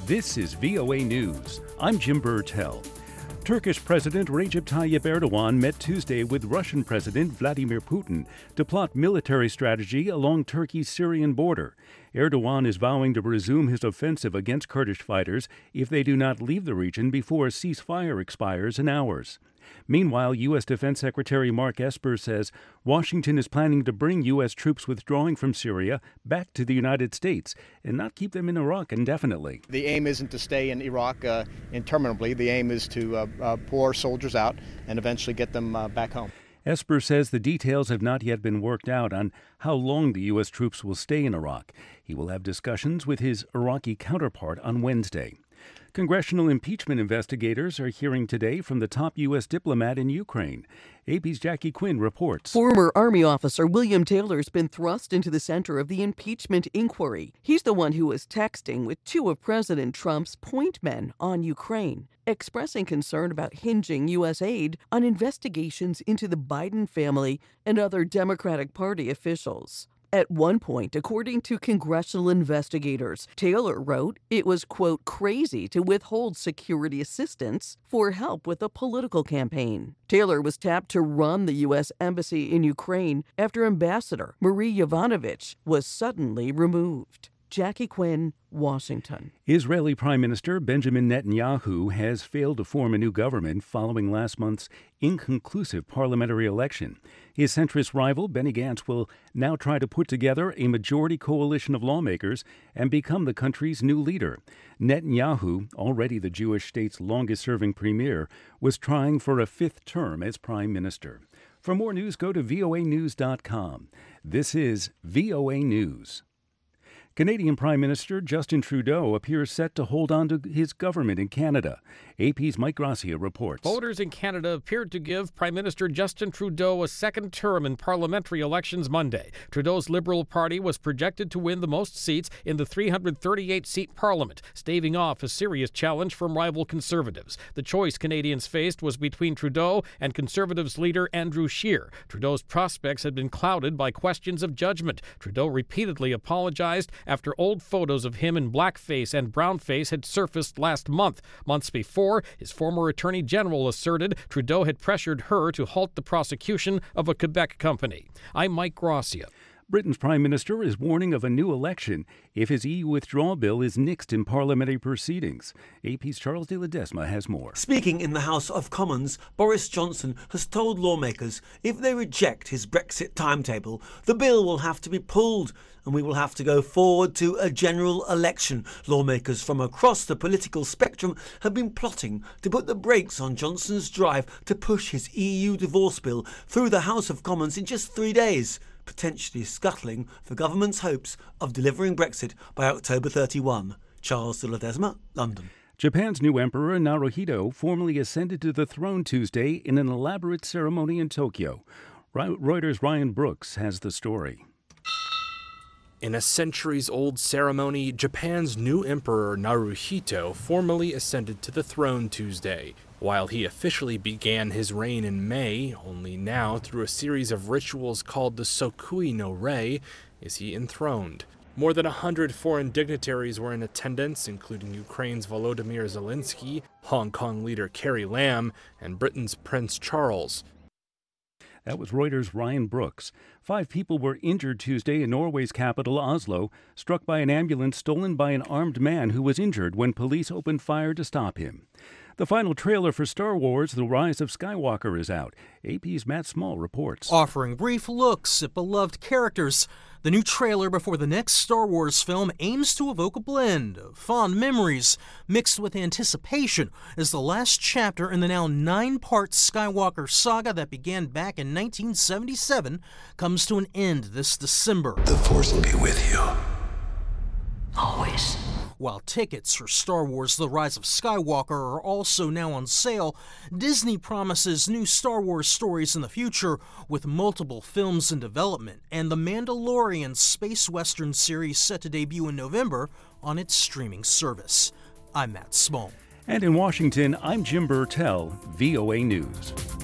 This is VOA News. I'm Jim Burtell. Turkish President Recep Tayyip Erdogan met Tuesday with Russian President Vladimir Putin to plot military strategy along Turkey's Syrian border. Erdogan is vowing to resume his offensive against Kurdish fighters if they do not leave the region before a ceasefire expires in hours. Meanwhile, U.S. Defense Secretary Mark Esper says Washington is planning to bring U.S. troops withdrawing from Syria back to the United States and not keep them in Iraq indefinitely. The aim isn't to stay in Iraq interminably. The aim is to pour soldiers out and eventually get them back home. Esper says the details have not yet been worked out on how long the U.S. troops will stay in Iraq. He will have discussions with his Iraqi counterpart on Wednesday. Congressional impeachment investigators are hearing today from the top U.S. diplomat in Ukraine. AP's Jackie Quinn reports. Former Army officer William Taylor's been thrust into the center of the impeachment inquiry. He's the one who was texting with two of President Trump's point men on Ukraine, expressing concern about hinging U.S. aid on investigations into the Biden family and other Democratic Party officials. At one point, according to congressional investigators, Taylor wrote it was, quote, crazy to withhold security assistance for help with a political campaign. Taylor was tapped to run the U.S. Embassy in Ukraine after Ambassador Marie Yovanovitch was suddenly removed. Jackie Quinn, Washington. Israeli Prime Minister Benjamin Netanyahu has failed to form a new government following last month's inconclusive parliamentary election. His centrist rival, Benny Gantz, will now try to put together a majority coalition of lawmakers and become the country's new leader. Netanyahu, already the Jewish state's longest-serving premier, was trying for a fifth term as prime minister. For more news, go to voanews.com. This is VOA News. Canadian Prime Minister Justin Trudeau appears set to hold on to his government in Canada. AP's Mike Gracia reports. Voters in Canada appeared to give Prime Minister Justin Trudeau a second term in parliamentary elections Monday. Trudeau's Liberal Party was projected to win the most seats in the 338-seat parliament, staving off a serious challenge from rival Conservatives. The choice Canadians faced was between Trudeau and Conservatives leader Andrew Scheer. Trudeau's prospects had been clouded by questions of judgment. Trudeau repeatedly apologized after old photos of him in blackface and brownface had surfaced last month. Months before, his former Attorney General asserted Trudeau had pressured her to halt the prosecution of a Quebec company. I'm Mike Gracia. Britain's Prime Minister is warning of a new election if his EU withdrawal bill is nixed in parliamentary proceedings. AP's Charles de Ledesma has more. Speaking in the House of Commons, Boris Johnson has told lawmakers if they reject his Brexit timetable, the bill will have to be pulled and we will have to go forward to a general election. Lawmakers from across the political spectrum have been plotting to put the brakes on Johnson's drive to push his EU divorce bill through the House of Commons in just 3 days, potentially scuttling the government's hopes of delivering Brexit by October 31. Charles de Ledesma, London. Japan's new emperor, Naruhito, formally ascended to the throne Tuesday in an elaborate ceremony in Tokyo. Reuters' Ryan Brooks has the story. In a centuries-old ceremony, Japan's new emperor Naruhito formally ascended to the throne Tuesday. While he officially began his reign in May, only now, through a series of rituals called the Sokui no Rei, is he enthroned. More than 100 foreign dignitaries were in attendance, including Ukraine's Volodymyr Zelensky, Hong Kong leader Carrie Lam, and Britain's Prince Charles. That was Reuters' Ryan Brooks. 5 people were injured Tuesday in Norway's capital, Oslo, struck by an ambulance stolen by an armed man who was injured when police opened fire to stop him. The final trailer for Star Wars: The Rise of Skywalker is out. AP's Matt Small reports. Offering brief looks at beloved characters, the new trailer before the next Star Wars film aims to evoke a blend of fond memories mixed with anticipation as the last chapter in the now 9-part Skywalker saga that began back in 1977 comes to an end this December. The Force will be with you. Always. While tickets for Star Wars: The Rise of Skywalker are also now on sale, Disney promises new Star Wars stories in the future with multiple films in development and The Mandalorian space western series set to debut in November on its streaming service. I'm Matt Small. And in Washington, I'm Jim Burtell, VOA News.